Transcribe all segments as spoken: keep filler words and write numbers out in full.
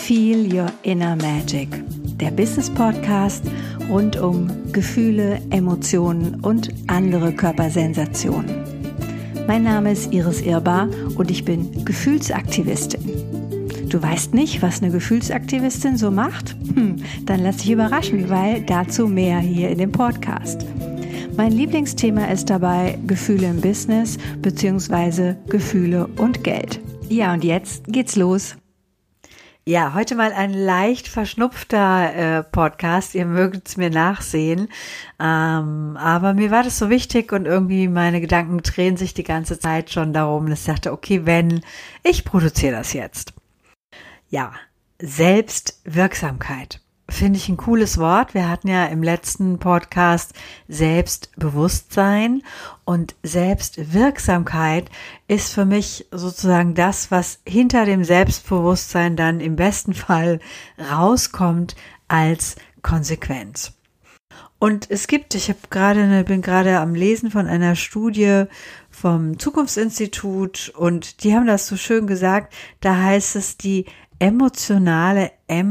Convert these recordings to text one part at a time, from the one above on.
Feel Your Inner Magic, der Business-Podcast rund um Gefühle, Emotionen und andere Körpersensationen. Mein Name ist Iris Irbar und ich bin Gefühlsaktivistin. Du weißt nicht, was eine Gefühlsaktivistin so macht? Hm, dann lass dich überraschen, weil dazu mehr hier in dem Podcast. Mein Lieblingsthema ist dabei Gefühle im Business bzw. Gefühle und Geld. Ja, und jetzt geht's los. Ja, heute mal ein leicht verschnupfter äh, Podcast. Ihr mögt es mir nachsehen. Ähm, aber mir war das so wichtig und irgendwie meine Gedanken drehen sich die ganze Zeit schon darum, dass ich dachte, okay, wenn, ich produziere das jetzt. Ja, Selbstwirksamkeit. Finde ich ein cooles Wort. Wir hatten ja im letzten Podcast Selbstbewusstsein und Selbstwirksamkeit ist für mich sozusagen das, was hinter dem Selbstbewusstsein dann im besten Fall rauskommt als Konsequenz. Und es gibt, ich habe gerade, bin gerade am Lesen von einer Studie vom Zukunftsinstitut und die haben das so schön gesagt, da heißt es die emotionale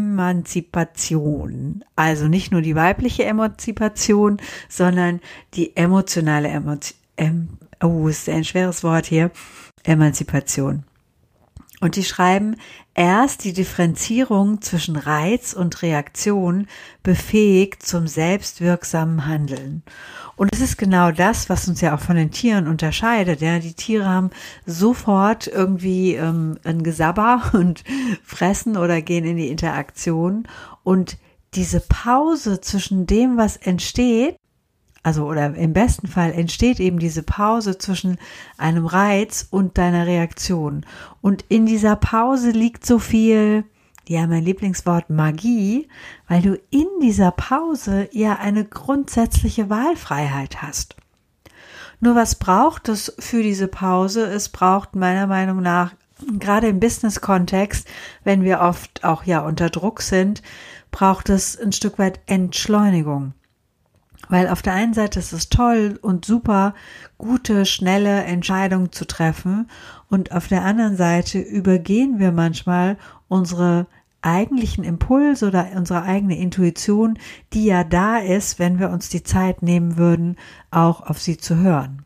Emanzipation, also nicht nur die weibliche Emanzipation, sondern die emotionale Emanzipation, oh, ist ein schweres Wort hier, Emanzipation. Und die schreiben, erst die Differenzierung zwischen Reiz und Reaktion befähigt zum selbstwirksamen Handeln. Und es ist genau das, was uns ja auch von den Tieren unterscheidet. Ja, die Tiere haben sofort irgendwie ähm, ein Gesabber und fressen oder gehen in die Interaktion. Und diese Pause zwischen dem, was entsteht, also oder im besten Fall entsteht eben diese Pause zwischen einem Reiz und deiner Reaktion. Und in dieser Pause liegt so viel, ja, mein Lieblingswort Magie, weil du in dieser Pause ja eine grundsätzliche Wahlfreiheit hast. Nur was braucht es für diese Pause? Es braucht meiner Meinung nach, gerade im Business-Kontext, wenn wir oft auch ja unter Druck sind, braucht es ein Stück weit Entschleunigung. Weil auf der einen Seite ist es toll und super, gute, schnelle Entscheidungen zu treffen und auf der anderen Seite übergehen wir manchmal unsere eigentlichen Impulse oder unsere eigene Intuition, die ja da ist, wenn wir uns die Zeit nehmen würden, auch auf sie zu hören.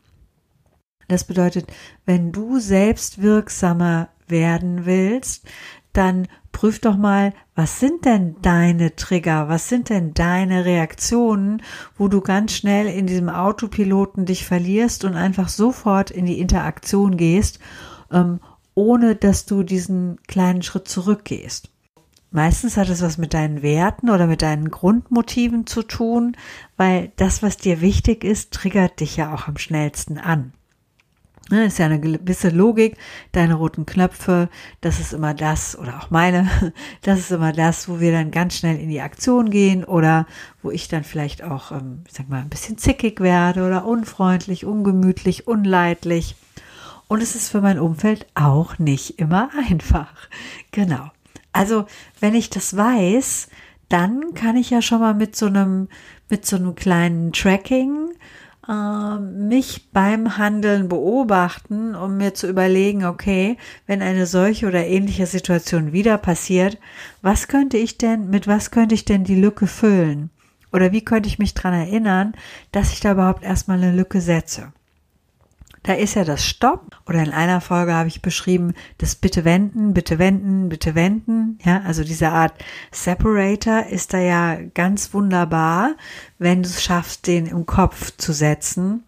Das bedeutet, wenn du selbstwirksamer werden willst, dann prüf doch mal, was sind denn deine Trigger, was sind denn deine Reaktionen, wo du ganz schnell in diesem Autopiloten dich verlierst und einfach sofort in die Interaktion gehst, ähm, ohne dass du diesen kleinen Schritt zurückgehst. Meistens hat es was mit deinen Werten oder mit deinen Grundmotiven zu tun, weil das, was dir wichtig ist, triggert dich ja auch am schnellsten an. Das ist ja eine gewisse Logik, deine roten Knöpfe, das ist immer das, oder auch meine, das ist immer das, wo wir dann ganz schnell in die Aktion gehen oder wo ich dann vielleicht auch, ich sag mal, ein bisschen zickig werde oder unfreundlich, ungemütlich, unleidlich. Und es ist für mein Umfeld auch nicht immer einfach. Genau. Also, wenn ich das weiß, dann kann ich ja schon mal mit so einem, mit so einem kleinen Tracking mich beim Handeln beobachten, um mir zu überlegen, okay, wenn eine solche oder ähnliche Situation wieder passiert, was könnte ich denn, mit was könnte ich denn die Lücke füllen? Oder wie könnte ich mich daran erinnern, dass ich da überhaupt erstmal eine Lücke setze? Da ist ja das Stopp, oder in einer Folge habe ich beschrieben, das bitte wenden, bitte wenden, bitte wenden, ja, also diese Art Separator ist da ja ganz wunderbar, wenn du es schaffst, den im Kopf zu setzen.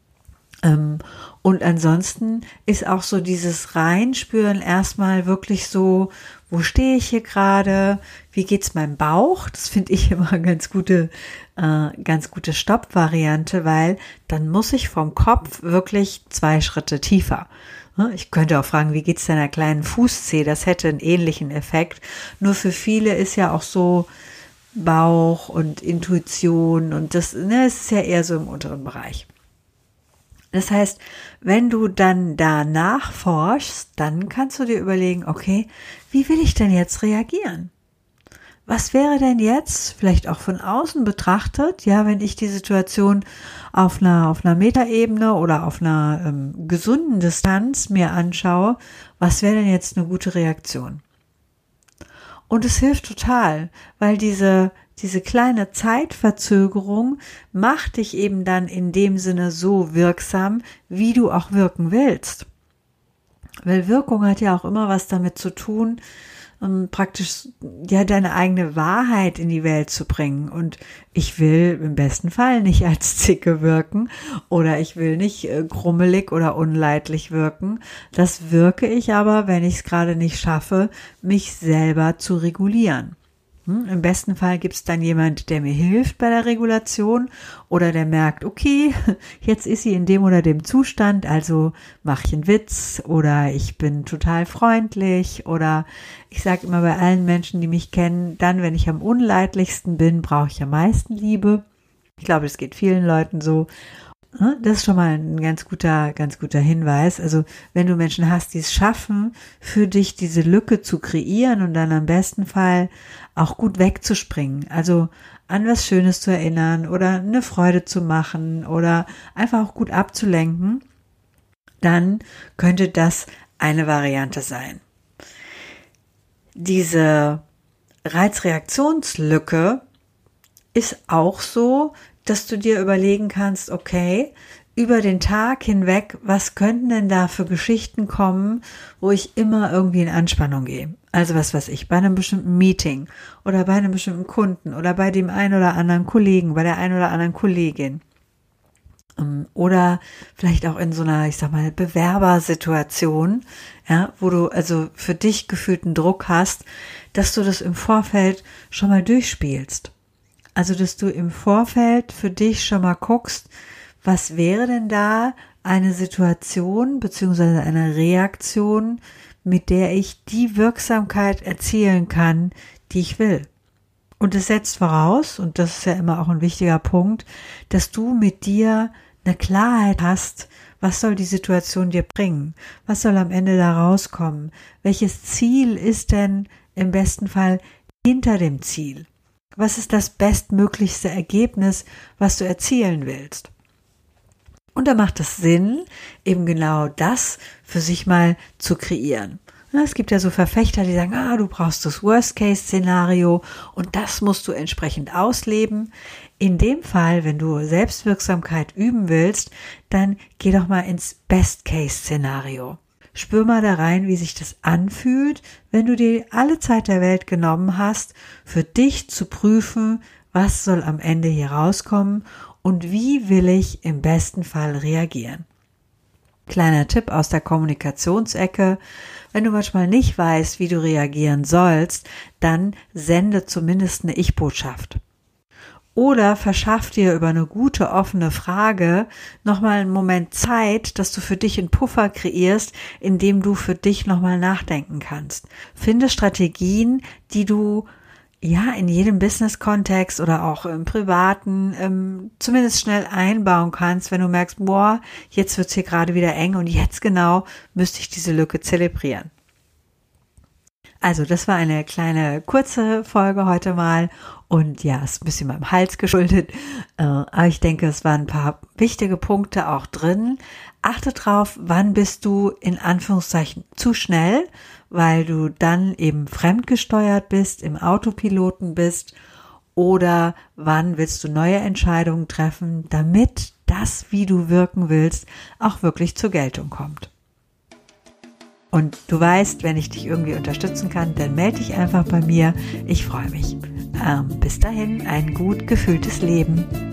Und ansonsten ist auch so dieses Reinspüren erstmal wirklich so, wo stehe ich hier gerade, wie geht's meinem Bauch? Das finde ich immer eine ganz gute, äh, ganz gute Stopp-Variante, weil dann muss ich vom Kopf wirklich zwei Schritte tiefer. Ich könnte auch fragen, wie geht's deiner kleinen Fußzehe? Das hätte einen ähnlichen Effekt. Nur für viele ist ja auch so Bauch und Intuition und das, ne, es ist ja eher so im unteren Bereich. Das heißt, wenn du dann da nachforschst, dann kannst du dir überlegen, okay, wie will ich denn jetzt reagieren? Was wäre denn jetzt, vielleicht auch von außen betrachtet, ja, wenn ich die Situation auf einer, auf einer Metaebene oder auf einer ähm, gesunden Distanz mir anschaue, was wäre denn jetzt eine gute Reaktion? Und es hilft total, weil diese, diese kleine Zeitverzögerung macht dich eben dann in dem Sinne so wirksam, wie du auch wirken willst. Weil Wirkung hat ja auch immer was damit zu tun, um praktisch ja deine eigene Wahrheit in die Welt zu bringen. Und ich will im besten Fall nicht als Zicke wirken oder ich will nicht äh, grummelig oder unleidlich wirken. Das wirke ich aber, wenn ich es gerade nicht schaffe, mich selber zu regulieren. Hm? Im besten Fall gibt es dann jemand, der mir hilft bei der Regulation oder der merkt, okay, jetzt ist sie in dem oder dem Zustand, also mache ich einen Witz oder ich bin total freundlich oder ich sage immer bei allen Menschen, die mich kennen, dann, wenn ich am unleidlichsten bin, brauche ich am meisten Liebe. Ich glaube, das geht vielen Leuten so. Das ist schon mal ein ganz guter, ganz guter Hinweis. Also wenn du Menschen hast, die es schaffen, für dich diese Lücke zu kreieren und dann am besten Fall auch gut wegzuspringen, also an was Schönes zu erinnern oder eine Freude zu machen oder einfach auch gut abzulenken, dann könnte das eine Variante sein. Diese Reizreaktionslücke ist auch so, dass du dir überlegen kannst, okay, über den Tag hinweg, was könnten denn da für Geschichten kommen, wo ich immer irgendwie in Anspannung gehe? Also was weiß ich, bei einem bestimmten Meeting oder bei einem bestimmten Kunden oder bei dem einen oder anderen Kollegen, bei der einen oder anderen Kollegin. Oder vielleicht auch in so einer, ich sag mal, Bewerbersituation, ja, wo du also für dich gefühlten Druck hast, dass du das im Vorfeld schon mal durchspielst. Also, dass du im Vorfeld für dich schon mal guckst, was wäre denn da eine Situation beziehungsweise eine Reaktion, mit der ich die Wirksamkeit erzielen kann, die ich will. Und es setzt voraus, und das ist ja immer auch ein wichtiger Punkt, dass du mit dir eine Klarheit hast, was soll die Situation dir bringen? Was soll am Ende da rauskommen? Welches Ziel ist denn im besten Fall hinter dem Ziel? Was ist das bestmöglichste Ergebnis, was du erzielen willst? Und da macht es Sinn, eben genau das für sich mal zu kreieren. Es gibt ja so Verfechter, die sagen, ah, du brauchst das Worst-Case-Szenario und das musst du entsprechend ausleben. In dem Fall, wenn du Selbstwirksamkeit üben willst, dann geh doch mal ins Best-Case-Szenario. Spür mal da rein, wie sich das anfühlt, wenn du dir alle Zeit der Welt genommen hast, für dich zu prüfen, was soll am Ende hier rauskommen und wie will ich im besten Fall reagieren. Kleiner Tipp aus der Kommunikationsecke: Wenn du manchmal nicht weißt, wie du reagieren sollst, dann sende zumindest eine Ich-Botschaft. Oder verschaff dir über eine gute, offene Frage nochmal einen Moment Zeit, dass du für dich einen Puffer kreierst, in dem du für dich nochmal nachdenken kannst. Finde Strategien, die du ja in jedem Business-Kontext oder auch im privaten ähm, zumindest schnell einbauen kannst, wenn du merkst, boah, jetzt wird's hier gerade wieder eng und jetzt genau müsste ich diese Lücke zelebrieren. Also das war eine kleine kurze Folge heute mal und ja, ist ein bisschen meinem Hals geschuldet, äh, aber ich denke, es waren ein paar wichtige Punkte auch drin. Achte drauf, wann bist du in Anführungszeichen zu schnell, weil du dann eben fremdgesteuert bist, im Autopiloten bist, oder wann willst du neue Entscheidungen treffen, damit das, wie du wirken willst, auch wirklich zur Geltung kommt. Und du weißt, wenn ich dich irgendwie unterstützen kann, dann melde dich einfach bei mir. Ich freue mich. Ähm, bis dahin, ein gut gefülltes Leben.